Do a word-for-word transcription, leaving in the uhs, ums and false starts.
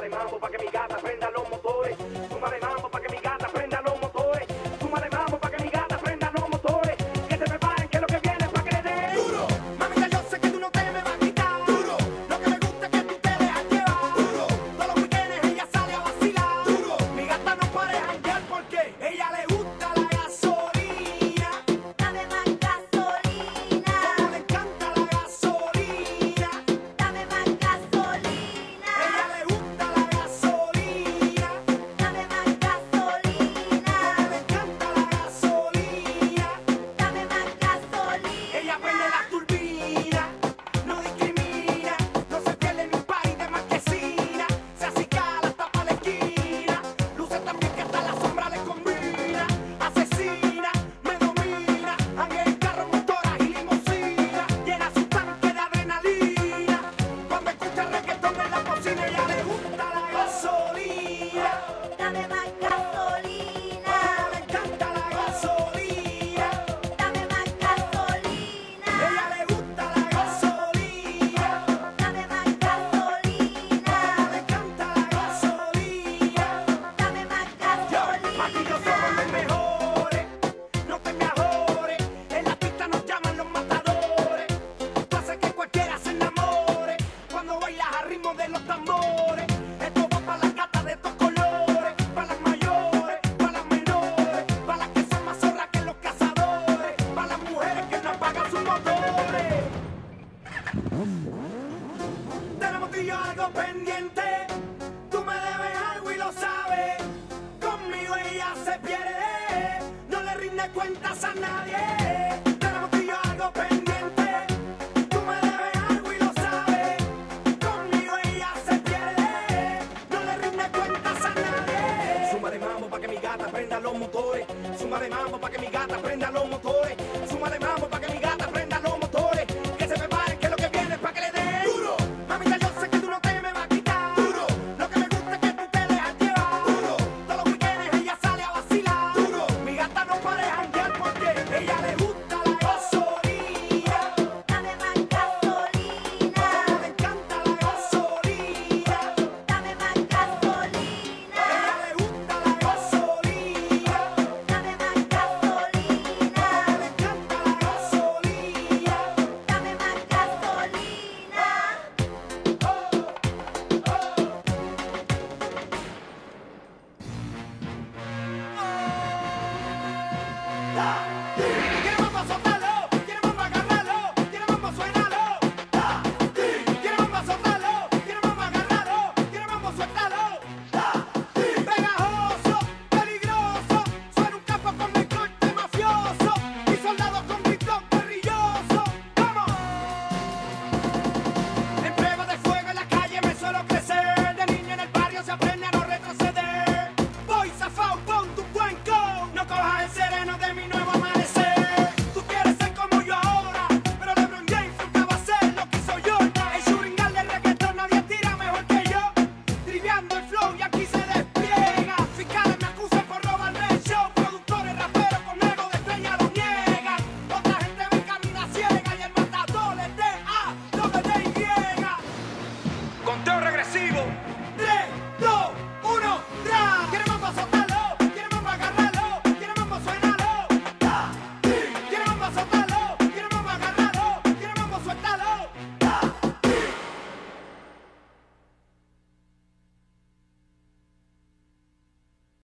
Súmale mambo pa' que mi gata prenda los motores. Súmale mambo pa' que mi gata prenda los motores. Súmale mambo pa' que mi gata prenda los motores. Que se preparen que lo que viene es pa' que le den duro. Mamita, yo sé que tú no te me vas a quitar duro. Lo que me gusta es que tú te dejas llevar duro. Todos los weekends ella sale a vacilar duro. Mi gata no para janguear porque ella le gusta la gasolina. Dame más gasolina. Como le encanta la gasolina. Dame más gasolina. Ella le gusta la gasolina. Dame más gasolina. Como le encanta la gasolina. Dame más gasolina. Ella prende la turbina, no discrimina, no se pierde ni un país de marquesina. Se acicala hasta pa' la esquina, luce también que hasta la sombra le combina. Asesina, me domina, anda en carro, motoras y limusina. Llena su tanque de adrenalina, cuando escucha reggaetón en la cocina. Ella le gusta la gasolina, Dame más gasolina. como le encanta la gasolina. Dame más gasolina. Ella le gusta la gasolina. Dame más gasolina. Le encanta la gasolina. Dame más Yo, gasolina. aquí yo somos los mejores. No te me ajores. En la pista nos llaman los matadores. Tú haces que cualquiera se enamore cuando bailas al ritmo de los tambores. Esto va para las gatas de estos colores, para las mayores, para las menores, para las que son más zorras que los cazadores, para las mujeres que no apagan sus motores. Tenemos tú y yo algo pendiente. Tú me debes algo y lo sabes. Conmigo ella se pierde. No le rinde cuentas a nadie. Tenemos tú y yo algo pendiente. Tú me debes algo y lo sabes. Conmigo ella se pierde. No le rinde cuentas a nadie. Súmale mambo pa' que mi gata prenda los motores. Súmale mambo pa' que mi gata prenda los motores. Súmale mambo pa' que mi gata prenda